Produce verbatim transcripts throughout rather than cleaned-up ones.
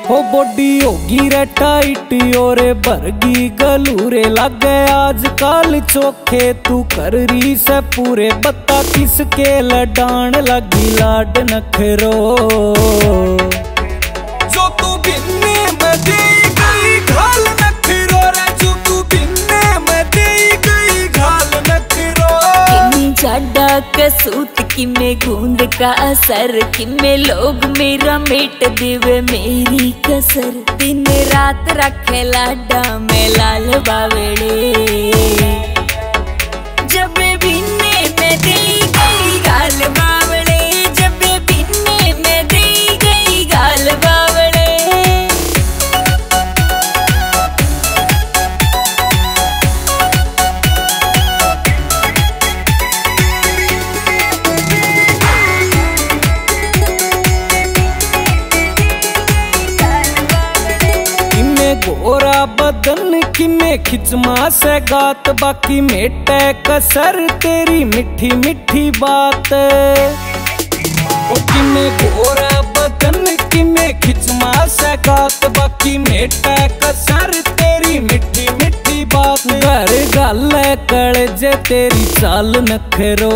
हो बॉडी होगी रे टाइट और भरगी गलूरे लगे आजकल चोखे तू कर रही से पूरे बता किसके लडान लगी लाड नखरो जो तू बिन्ने में दे गई घाल नखरो रे जो तू बिन्ने में दे गई घाल नखरो किमे जाडा कसूत किमे गूंद का असर किमे लोग मेरा मेट देवे मेरी कसर दिन रात रखे लाडा में लाल बावड़े जब बिन्ने में दे गई गाल बावड़े जब बिन्ने में दे गई गाल बावड़े गोरा बदन किमे खिचमा से गात बाकी मेटे कसर तेरी मिठी मिठी बात ओ किमे गोरा बदन किमे खिचमा से गात बाकी मेटे कसर तेरी मिठी मिठी बात घर गल कल जे तेरी चाल नखरो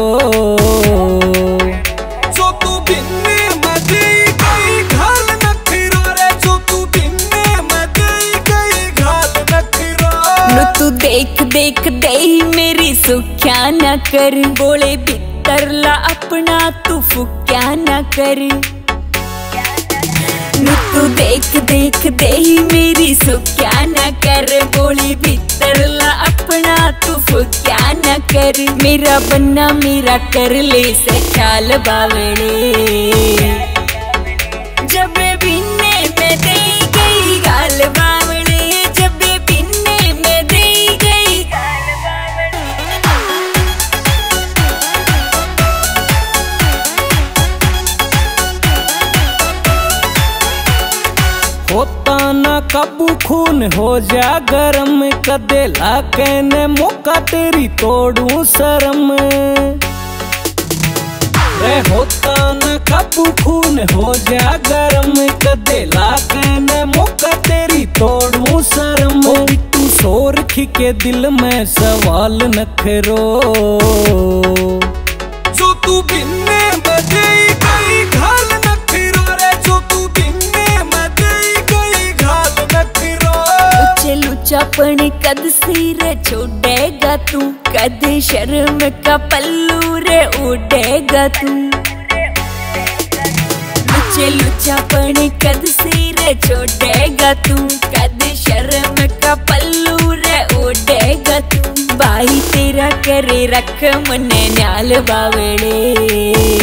जो तू बिन्ने में दे गई घाल नखरो रे जो तू बिन्ने में दे गई घाल नखरो नु तू देख देख दे मेरी सुख्या न कर बोले भीतर ला अपना तू फुक्या न कर नु तू देख देख दे मेरी सुख्या न कर बोले भीतर ला अपना तू फुक्या न कर मेरा बन्ना मेरा कर ले से ख्याल बावड़े जब बिन्ने में दे गई गाल बावड़े जब बिन्ने में दे गई गाल होता ना काबू खून हो जा गरम कदे लाके ने मौका तेरी तोड़ू शर्म रे होता ना काबू खून हो जा गरम कदे लाके ने मौका तेरी तोड़ू शर्म तू शोर के दिल में सवाल नखरो जो तू बिन्ने में दे गई घाल नखरो रे जो तू बिन्ने में दे गई घाल नखरो उचे लुचापन कद सिर छोड़ेगा तू कद शर्म का पल्लू रे उड़ेगा तू लुचे लुचापन कद सिर छोड़ेगा तू कद शर्म का पल्लू रे उड़ेगा तू भाई तेरा करे रख मने न्याल बावड़े।